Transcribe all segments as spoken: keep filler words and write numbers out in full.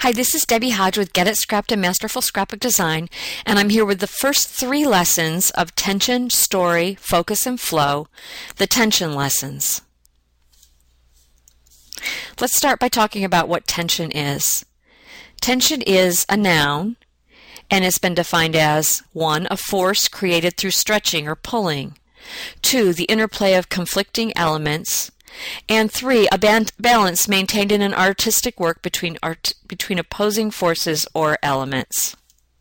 Hi, this is Debbie Hodge with Get It Scrapped and Masterful Scrapbook Design, and I'm here with the first three lessons of Tension, Story, Focus, and Flow, the tension lessons. Let's start by talking about what tension is. Tension is a noun, and it's been defined as one, a force created through stretching or pulling, two, the interplay of conflicting elements, and three, a ban- balance maintained in an artistic work between art- between opposing forces or elements.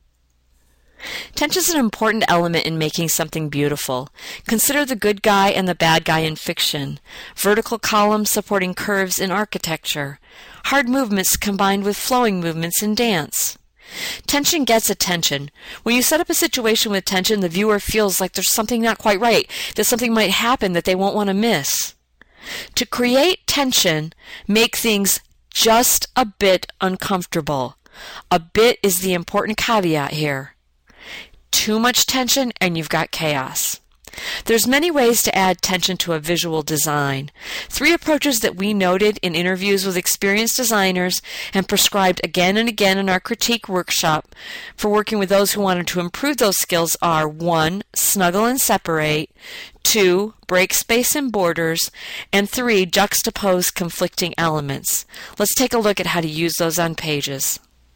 Tension is an important element in making something beautiful. Consider the good guy and the bad guy in fiction, vertical columns supporting curves in architecture, hard movements combined with flowing movements in dance. Tension gets attention. When you set up a situation with tension, the viewer feels like there's something not quite right, that something might happen that they won't want to miss. To create tension, make things just a bit uncomfortable. A bit is the important caveat here. Too much tension and you've got chaos. There's many ways to add tension to a visual design. Three approaches that we noted in interviews with experienced designers and prescribed again and again in our critique workshop for working with those who wanted to improve those skills are one, snuggle and separate, two, break space and borders, and three, juxtapose conflicting elements. Let's take a look at how to use those on pages.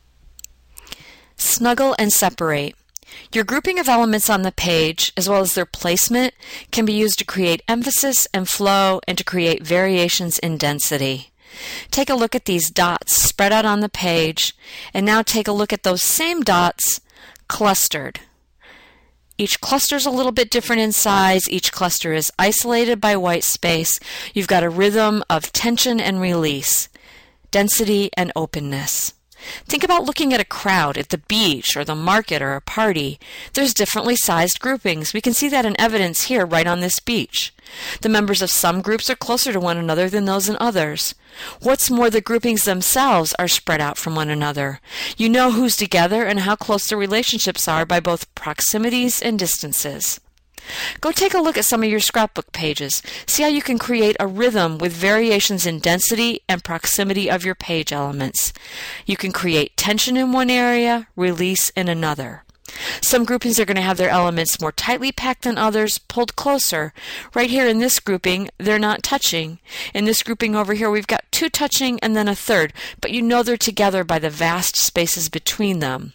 Snuggle and separate. Your grouping of elements on the page, as well as their placement, can be used to create emphasis and flow and to create variations in density. Take a look at these dots spread out on the page, and now take a look at those same dots clustered. Each cluster is a little bit different in size. Each cluster is isolated by white space. You've got a rhythm of tension and release, density and openness. Think about looking at a crowd at the beach or the market or a party. There's differently sized groupings. We can see that in evidence here right on this beach. The members of some groups are closer to one another than those in others. What's more, the groupings themselves are spread out from one another. You know who's together and how close the relationships are by both proximities and distances. Go take a look at some of your scrapbook pages. See how you can create a rhythm with variations in density and proximity of your page elements. You can create tension in one area, release in another. Some groupings are going to have their elements more tightly packed than others, pulled closer. Right here in this grouping, they're not touching. In this grouping over here, we've got two touching and then a third, but you know they're together by the vast spaces between them.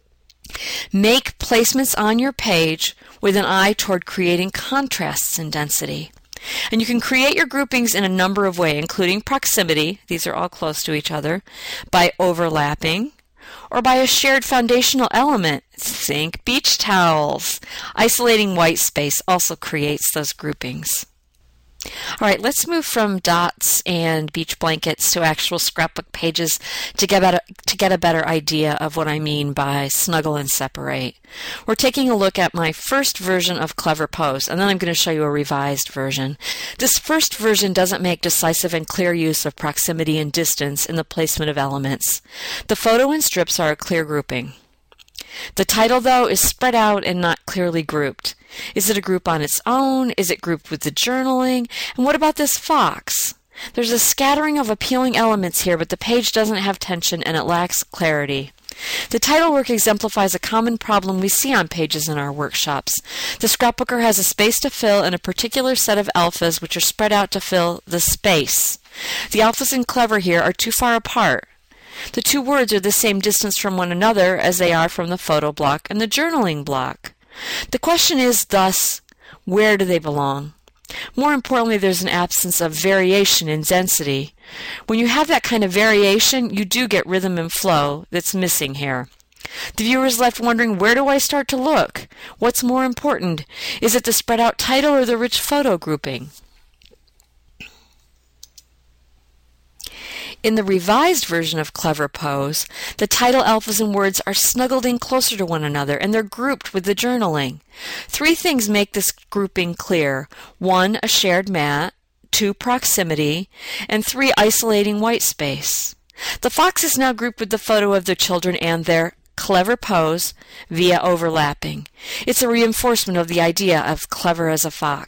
Make placements on your page with an eye toward creating contrasts in density. And you can create your groupings in a number of ways, including proximity, these are all close to each other, by overlapping, or by a shared foundational element, think beach towels. Isolating white space also creates those groupings. All right, let's move from dots and beach blankets to actual scrapbook pages to get, a, to get a better idea of what I mean by snuggle and separate. We're taking a look at my first version of Clever Pose, and then I'm going to show you a revised version. This first version doesn't make decisive and clear use of proximity and distance in the placement of elements. The photo and strips are a clear grouping. The title, though, is spread out and not clearly grouped. Is it a group on its own? Is it grouped with the journaling? And what about this fox? There's a scattering of appealing elements here, but the page doesn't have tension and it lacks clarity. The title work exemplifies a common problem we see on pages in our workshops. The scrapbooker has a space to fill and a particular set of alphas which are spread out to fill the space. The alphas in Clever here are too far apart. The two words are the same distance from one another as they are from the photo block and the journaling block. The question is, thus, where do they belong? More importantly, there's an absence of variation in density. When you have that kind of variation, you do get rhythm and flow that's missing here. The viewer is left wondering, where do I start to look? What's more important? Is it the spread out title or the rich photo grouping? In the revised version of Clever Pose, the title, alphas, and words are snuggled in closer to one another, and they're grouped with the journaling. Three things make this grouping clear. One, a shared mat. Two, proximity. And three, isolating white space. The fox is now grouped with the photo of the children and their clever pose via overlapping. It's a reinforcement of the idea of clever as a fox.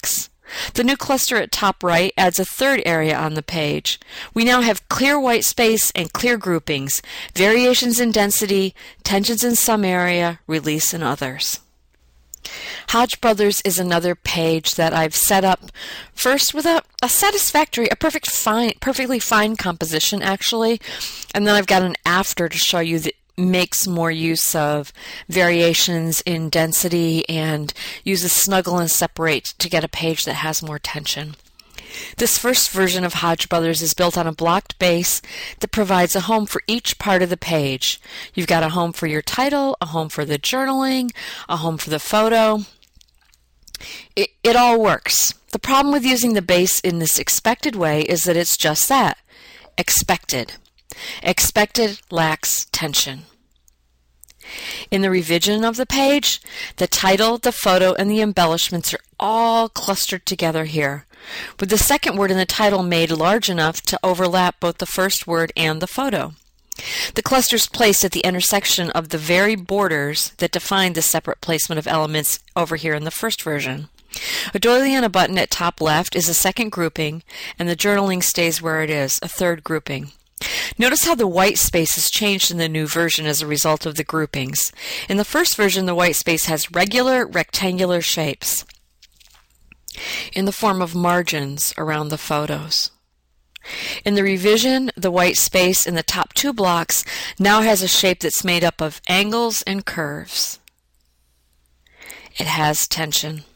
The new cluster at top right adds a third area on the page. We now have clear white space and clear groupings, variations in density, tensions in some area, release in others. Hodge Brothers is another page that I've set up first with a, a satisfactory, a perfect fine, perfectly fine composition actually, and then I've got an after to show you that makes more use of variations in density and uses snuggle and separate to get a page that has more tension. This first version of Hodge Brothers is built on a blocked base that provides a home for each part of the page. You've got a home for your title, a home for the journaling, a home for the photo. It, it all works. The problem with using the base in this expected way is that it's just that, expected. Expected lacks tension. In the revision of the page, the title, the photo, and the embellishments are all clustered together here, with the second word in the title made large enough to overlap both the first word and the photo. The cluster is placed at the intersection of the very borders that define the separate placement of elements over here in the first version. A doily and a button at top left is a second grouping, and the journaling stays where it is, a third grouping. Notice how the white space has changed in the new version as a result of the groupings. In the first version, the white space has regular rectangular shapes in the form of margins around the photos. In the revision, the white space in the top two blocks now has a shape that's made up of angles and curves. It has tension.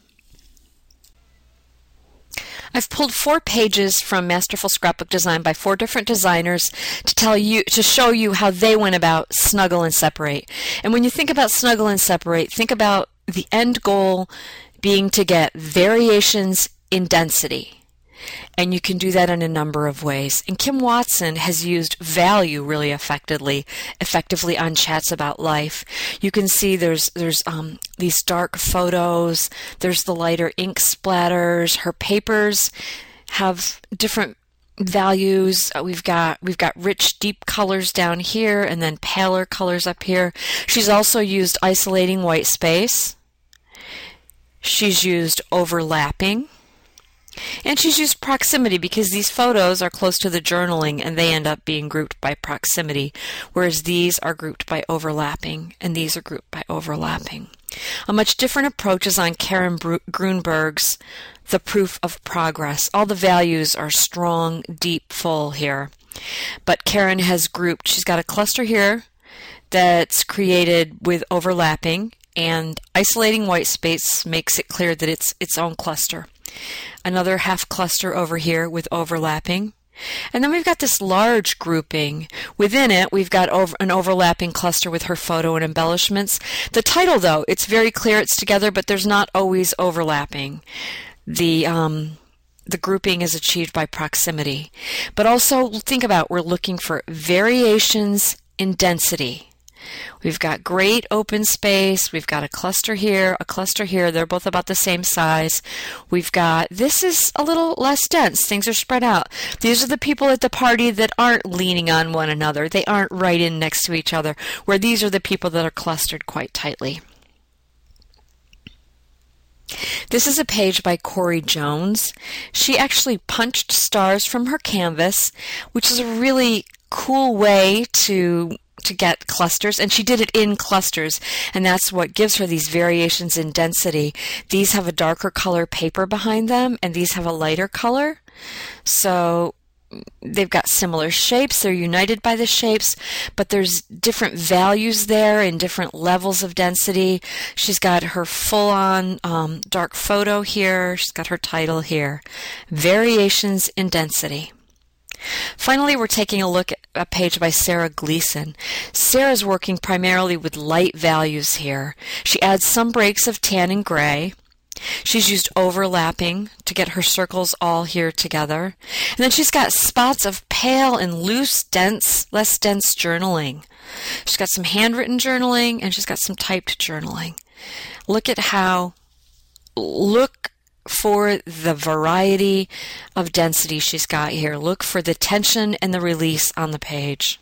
I've pulled four pages from Masterful Scrapbook Design by four different designers to tell you, to show you how they went about snuggle and separate. And when you think about snuggle and separate, think about the end goal being to get variations in density. And you can do that in a number of ways. And Kim Watson has used value really effectively, effectively on Chats About Life. You can see there's there's um, these dark photos. There's the lighter ink splatters. Her papers have different values. Uh, we've got we've got rich, deep colors down here, and then paler colors up here. She's also used isolating white space. She's used overlapping. And she's used proximity because these photos are close to the journaling and they end up being grouped by proximity, whereas these are grouped by overlapping and these are grouped by overlapping. A much different approach is on Karen Grunberg's The Proof of Progress. All the values are strong, deep, full here. But Karen has grouped, she's got a cluster here that's created with overlapping, and isolating white space makes it clear that it's its own cluster. Another half cluster over here with overlapping. And then we've got this large grouping. Within it, we've got over an overlapping cluster with her photo and embellishments. The title, though, it's very clear it's together, but there's not always overlapping. The um, the grouping is achieved by proximity. But also, think about, we're looking for variations in density. We've got great open space. We've got a cluster here, a cluster here. They're both about the same size. We've got, this is a little less dense. Things are spread out. These are the people at the party that aren't leaning on one another. They aren't right in next to each other, where these are the people that are clustered quite tightly. This is a page by Corey Jones. She actually punched stars from her canvas, which is a really cool way to to get clusters, and she did it in clusters, and that's what gives her these variations in density. These have a darker color paper behind them, and these have a lighter color. So they've got similar shapes. They're united by the shapes, but there's different values there and different levels of density. She's got her full-on um, dark photo here. She's got her title here. Variations in density. Finally, we're taking a look at a page by Sarah Gleason. Sarah's working primarily with light values here. She adds some breaks of tan and gray. She's used overlapping to get her circles all here together. And then she's got spots of pale and loose, dense, less dense journaling. She's got some handwritten journaling, and she's got some typed journaling. Look at how, look for the variety of density she's got here. Look for the tension and the release on the page.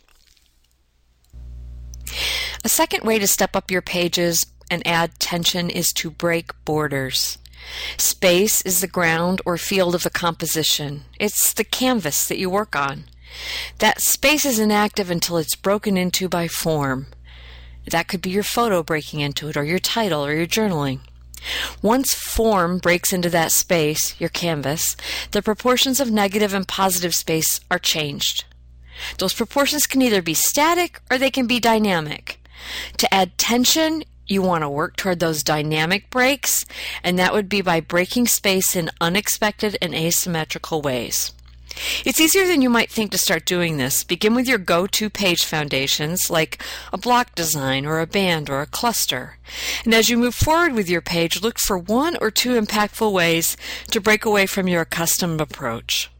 A second way to step up your pages and add tension is to break borders. Space is the ground or field of the composition. It's the canvas that you work on. That space is inactive until it's broken into by form. That could be your photo breaking into it, or your title, or your journaling. Once form breaks into that space, your canvas, the proportions of negative and positive space are changed. Those proportions can either be static or they can be dynamic. To add tension, you want to work toward those dynamic breaks, and that would be by breaking space in unexpected and asymmetrical ways. It's easier than you might think to start doing this. Begin with your go-to page foundations like a block design or a band or a cluster. And as you move forward with your page, look for one or two impactful ways to break away from your accustomed approach.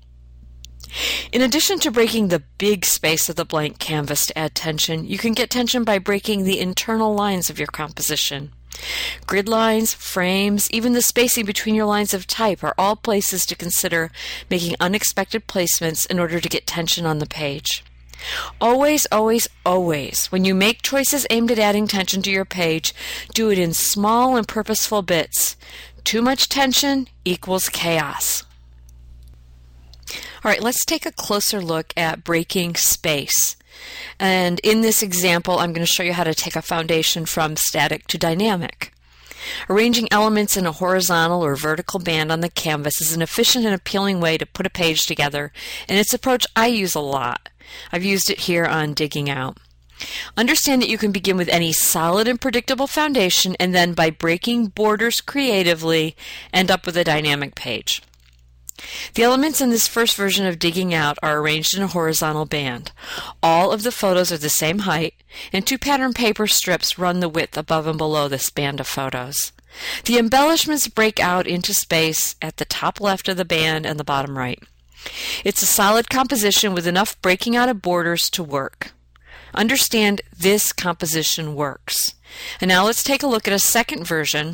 In addition to breaking the big space of the blank canvas to add tension, you can get tension by breaking the internal lines of your composition. Grid lines, frames, even the spacing between your lines of type are all places to consider making unexpected placements in order to get tension on the page. Always, always, always, when you make choices aimed at adding tension to your page, do it in small and purposeful bits. Too much tension equals chaos. All right, let's take a closer look at breaking space. And in this example, I'm going to show you how to take a foundation from static to dynamic. Arranging elements in a horizontal or vertical band on the canvas is an efficient and appealing way to put a page together, and it's an approach I use a lot. I've used it here on Digging Out. Understand that you can begin with any solid and predictable foundation, and then by breaking borders creatively, end up with a dynamic page. The elements in this first version of Digging Out are arranged in a horizontal band. All of the photos are the same height, and two pattern paper strips run the width above and below this band of photos. The embellishments break out into space at the top left of the band and the bottom right. It's a solid composition with enough breaking out of borders to work. Understand this composition works. And now let's take a look at a second version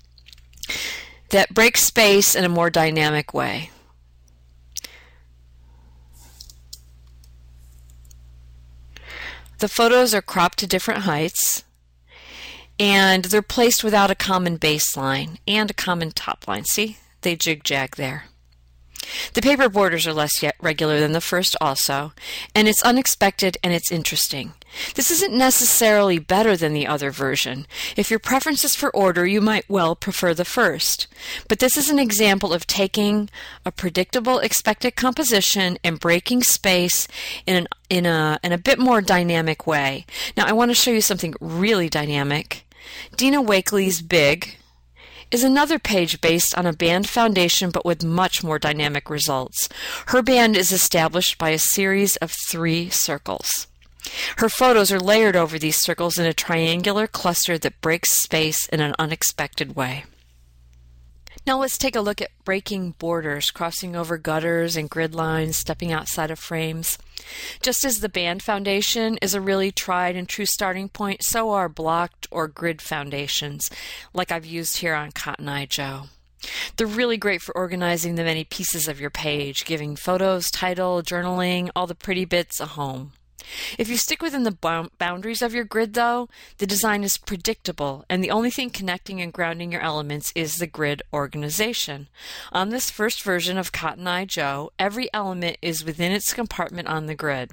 that breaks space in a more dynamic way. The photos are cropped to different heights, and they're placed without a common baseline and a common top line. See? They jig-jag there. The paper borders are less yet regular than the first also, and it's unexpected and it's interesting. This isn't necessarily better than the other version. If your preference is for order, you might well prefer the first. But this is an example of taking a predictable expected composition and breaking space in an in a in a bit more dynamic way. Now I want to show you something really dynamic. Dina Wakley's Big is another page based on a band foundation but with much more dynamic results. Her band is established by a series of three circles. Her photos are layered over these circles in a triangular cluster that breaks space in an unexpected way. Now let's take a look at breaking borders, crossing over gutters and grid lines, stepping outside of frames. Just as the band foundation is a really tried and true starting point, so are blocked or grid foundations, like I've used here on Cotton Eye Joe. They're really great for organizing the many pieces of your page, giving photos, title, journaling, all the pretty bits a home. If you stick within the boundaries of your grid, though, the design is predictable, and the only thing connecting and grounding your elements is the grid organization. On this first version of Cotton Eye Joe, every element is within its compartment on the grid.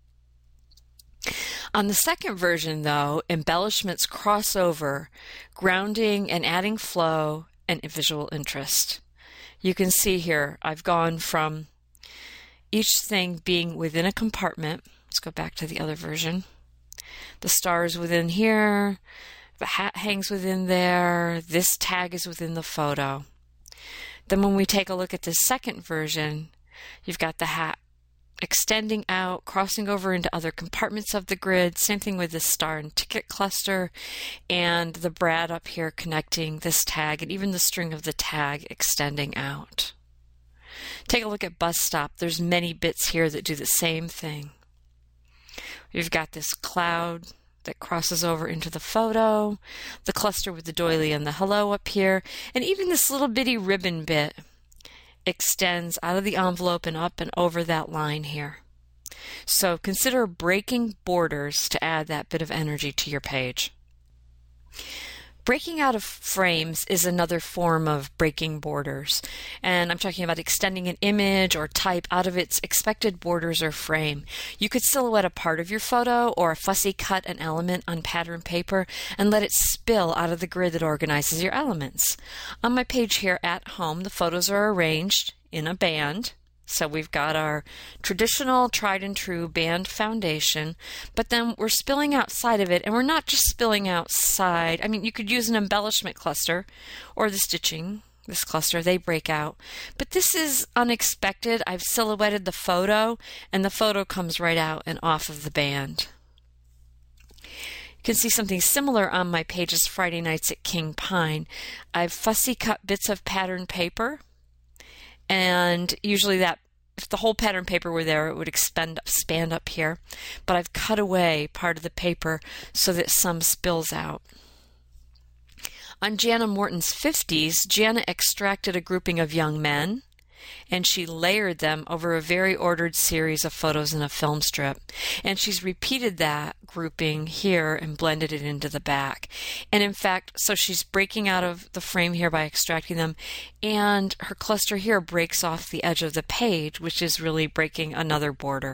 On the second version, though, embellishments cross over, grounding and adding flow and visual interest. You can see here, I've gone from each thing being within a compartment. Let's go back to the other version. The star is within here, the hat hangs within there, this tag is within the photo. Then when we take a look at the second version, you've got the hat extending out, crossing over into other compartments of the grid, same thing with the star and ticket cluster, and the brad up here connecting this tag, and even the string of the tag extending out. Take a look at bus stop. There's many bits here that do the same thing. You've got this cloud that crosses over into the photo, the cluster with the doily and the hello up here, and even this little bitty ribbon bit extends out of the envelope and up and over that line here. So consider breaking borders to add that bit of energy to your page. Breaking out of frames is another form of breaking borders, and I'm talking about extending an image or type out of its expected borders or frame. You could silhouette a part of your photo or fussy cut an element on pattern paper and let it spill out of the grid that organizes your elements. On my page here at home, the photos are arranged in a band. So we've got our traditional tried and true band foundation, but then we're spilling outside of it, and we're not just spilling outside. I mean, you could use an embellishment cluster or the stitching, this cluster, they break out. But this is unexpected. I've silhouetted the photo, and the photo comes right out and off of the band. You can see something similar on my pages Friday Nights at King Pine. I've fussy cut bits of pattern paper. And usually that, if the whole pattern paper were there, it would expand, expand up here. But I've cut away part of the paper so that some spills out. On Jana Morton's fifties, Jana extracted a grouping of young men, and she layered them over a very ordered series of photos in a film strip. And she's repeated that grouping here and blended it into the back. And in fact, so she's breaking out of the frame here by extracting them, and her cluster here breaks off the edge of the page, which is really breaking another border.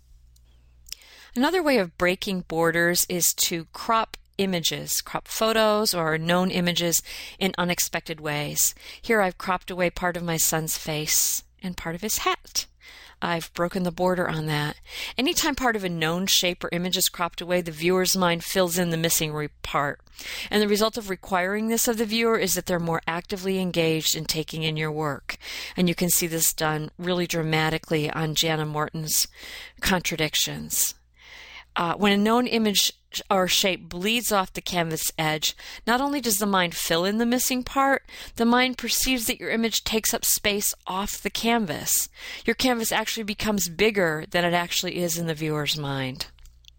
Another way of breaking borders is to crop images, crop photos or known images in unexpected ways. Here I've cropped away part of my son's face and part of his hat. I've broken the border on that. Anytime part of a known shape or image is cropped away, the viewer's mind fills in the missing re- part. And the result of requiring this of the viewer is that they're more actively engaged in taking in your work. And you can see this done really dramatically on Jana Morton's contradictions. Uh, when a known image or shape bleeds off the canvas edge, not only does the mind fill in the missing part, the mind perceives that your image takes up space off the canvas. Your canvas actually becomes bigger than it actually is in the viewer's mind.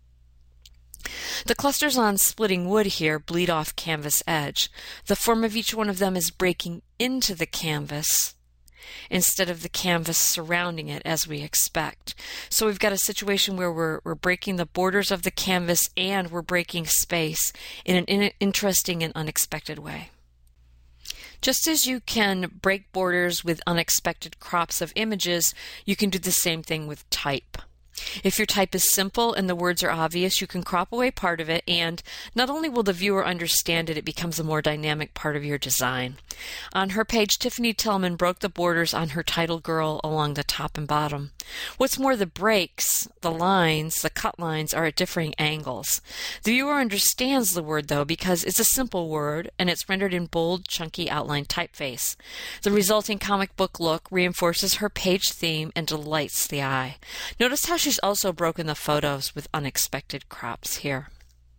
The clusters on splitting wood here bleed off canvas edge. The form of each one of them is breaking into the canvas instead of the canvas surrounding it as we expect. So we've got a situation where we're, we're breaking the borders of the canvas and we're breaking space in an in- interesting and unexpected way. Just as you can break borders with unexpected crops of images, you can do the same thing with type. If your type is simple and the words are obvious, you can crop away part of it, and not only will the viewer understand it, it becomes a more dynamic part of your design. On her page, Tiffany Tillman broke the borders on her title girl along the top and bottom. What's more, the breaks, the lines, the cut lines are at differing angles. The viewer understands the word, though, because it's a simple word, and it's rendered in bold, chunky outline typeface. The resulting comic book look reinforces her page theme and delights the eye. Notice how she's also broken the photos with unexpected crops here.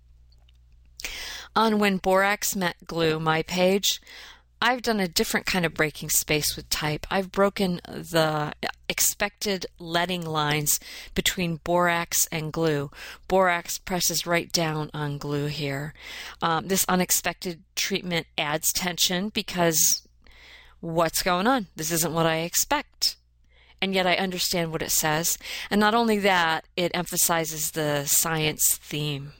On When Borax Met Glue, my page, I've done a different kind of breaking space with type. I've broken the expected letting lines between borax and glue. Borax presses right down on glue here. Um, this unexpected treatment adds tension because what's going on? This isn't what I expect. And yet I understand what it says. And not only that, it emphasizes the science theme.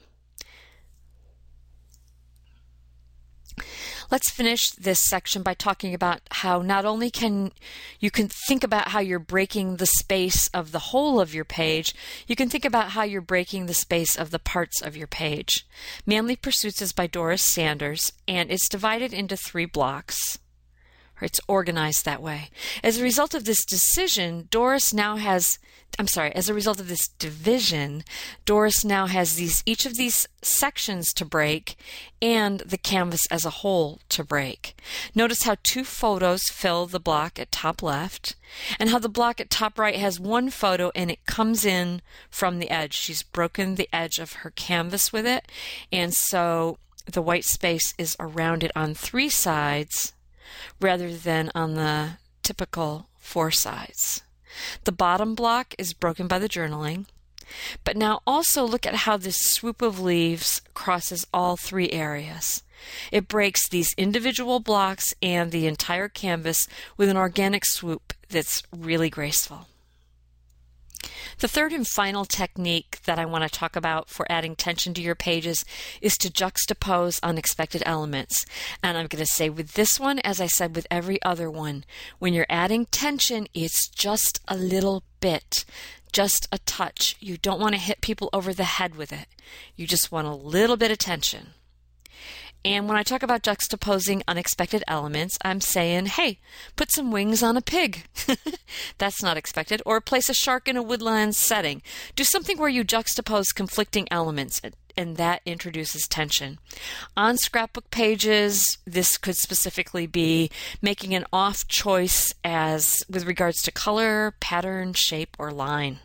Let's finish this section by talking about how not only can you can think about how you're breaking the space of the whole of your page, you can think about how you're breaking the space of the parts of your page. Manly Pursuits is by Doris Sanders, and it's divided into three blocks. It's organized that way. As a result of this decision, Doris now has, I'm sorry, as a result of this division, Doris now has these each of these sections to break and the canvas as a whole to break. Notice how two photos fill the block at top left and how the block at top right has one photo and it comes in from the edge. She's broken the edge of her canvas with it, and so the white space is around it on three sides rather than on the typical four sides. The bottom block is broken by the journaling, but now also look at how this swoop of leaves crosses all three areas. It breaks these individual blocks and the entire canvas with an organic swoop that's really graceful. The third and final technique that I want to talk about for adding tension to your pages is to juxtapose unexpected elements. And I'm going to say with this one, as I said with every other one, when you're adding tension, it's just a little bit, just a touch. You don't want to hit people over the head with it. You just want a little bit of tension. And when I talk about juxtaposing unexpected elements, I'm saying, hey, put some wings on a pig. That's not expected. Or place a shark in a woodland setting. Do something where you juxtapose conflicting elements, and that introduces tension. On scrapbook pages, this could specifically be making an off choice as with regards to color, pattern, shape, or line.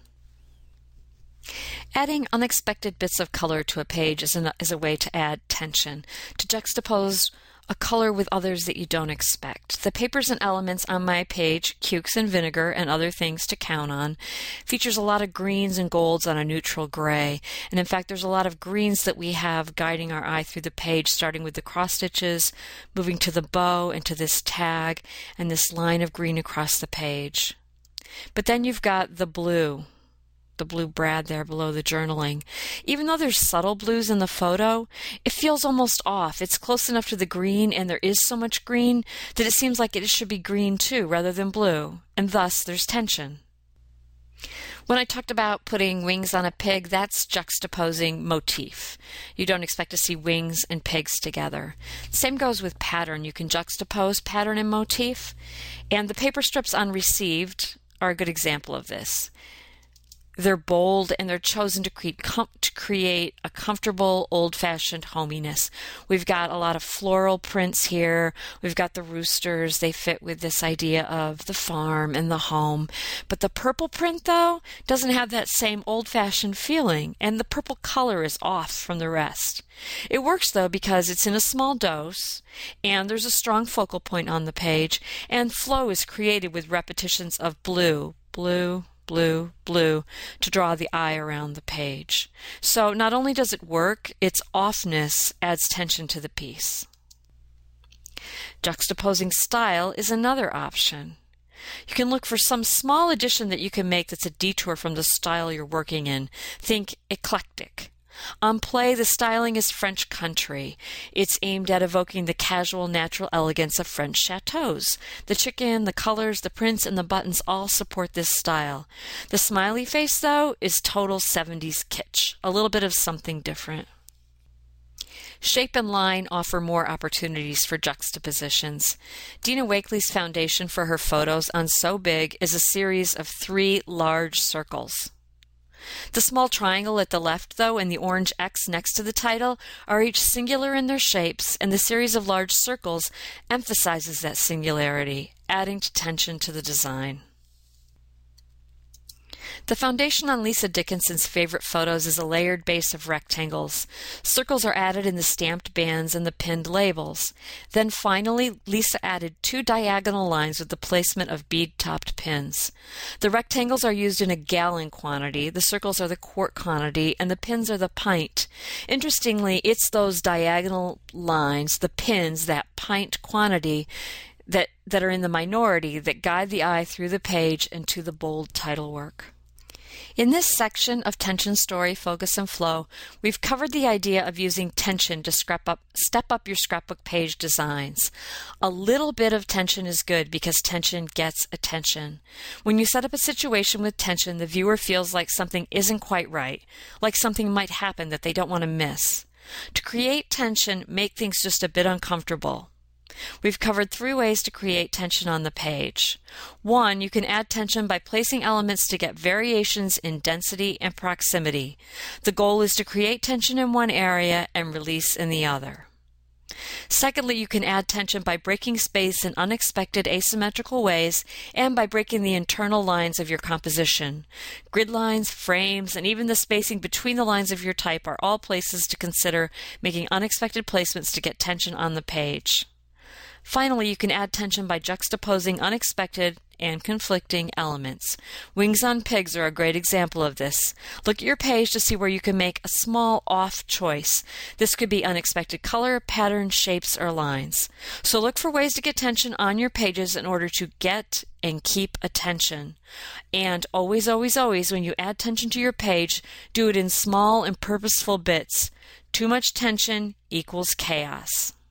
Adding unexpected bits of color to a page is, an, is a way to add tension, to juxtapose a color with others that you don't expect. The papers and elements on my page, Cukes and Vinegar and Other Things to Count On, features a lot of greens and golds on a neutral gray. And in fact, there's a lot of greens that we have guiding our eye through the page, starting with the cross stitches, moving to the bow and to this tag, and this line of green across the page. But then you've got the blue. The blue brad there below the journaling. Even though there's subtle blues in the photo, it feels almost off. It's close enough to the green, and there is so much green that it seems like it should be green too rather than blue, and thus there's tension. When I talked about putting wings on a pig, that's juxtaposing motif. You don't expect to see wings and pigs together. Same goes with pattern. You can juxtapose pattern and motif, and the paper strips on Received are a good example of this. They're bold, and they're chosen to create, com- to create a comfortable, old-fashioned hominess. We've got a lot of floral prints here. We've got the roosters. They fit with this idea of the farm and the home. But the purple print, though, doesn't have that same old-fashioned feeling, and the purple color is off from the rest. It works, though, because it's in a small dose, and there's a strong focal point on the page, and flow is created with repetitions of blue, blue, blue, blue, to draw the eye around the page. So not only does it work, its offness adds tension to the piece. Juxtaposing style is another option. You can look for some small addition that you can make that's a detour from the style you're working in. Think eclectic. On Play, the styling is French country. It's aimed at evoking the casual, natural elegance of French chateaus. The chicken, the colors, the prints, and the buttons all support this style. The smiley face, though, is total seventies kitsch, a little bit of something different. Shape and line offer more opportunities for juxtapositions. Dina Wakley's foundation for her photos on So Big is a series of three large circles. The small triangle at the left, though, and the orange X next to the title are each singular in their shapes, and the series of large circles emphasizes that singularity, adding tension to the design. The foundation on Lisa Dickinson's favorite photos is a layered base of rectangles. Circles are added in the stamped bands and the pinned labels. Then finally, Lisa added two diagonal lines with the placement of bead-topped pins. The rectangles are used in a gallon quantity, the circles are the quart quantity, and the pins are the pint. Interestingly, it's those diagonal lines, the pins, that pint quantity, that, that are in the minority that guide the eye through the page and to the bold title work. In this section of Tension, Story, Focus, and Flow, we've covered the idea of using tension to scrap up, step up your scrapbook page designs. A little bit of tension is good because tension gets attention. When you set up a situation with tension, the viewer feels like something isn't quite right, like something might happen that they don't want to miss. To create tension, make things just a bit uncomfortable. We've covered three ways to create tension on the page. One, you can add tension by placing elements to get variations in density and proximity. The goal is to create tension in one area and release in the other. Secondly, you can add tension by breaking space in unexpected asymmetrical ways and by breaking the internal lines of your composition. Grid lines, frames, and even the spacing between the lines of your type are all places to consider making unexpected placements to get tension on the page. Finally, you can add tension by juxtaposing unexpected and conflicting elements. Wings on Pigs are a great example of this. Look at your page to see where you can make a small off choice. This could be unexpected color, pattern, shapes, or lines. So look for ways to get tension on your pages in order to get and keep attention. And always, always, always, when you add tension to your page, do it in small and purposeful bits. Too much tension equals chaos.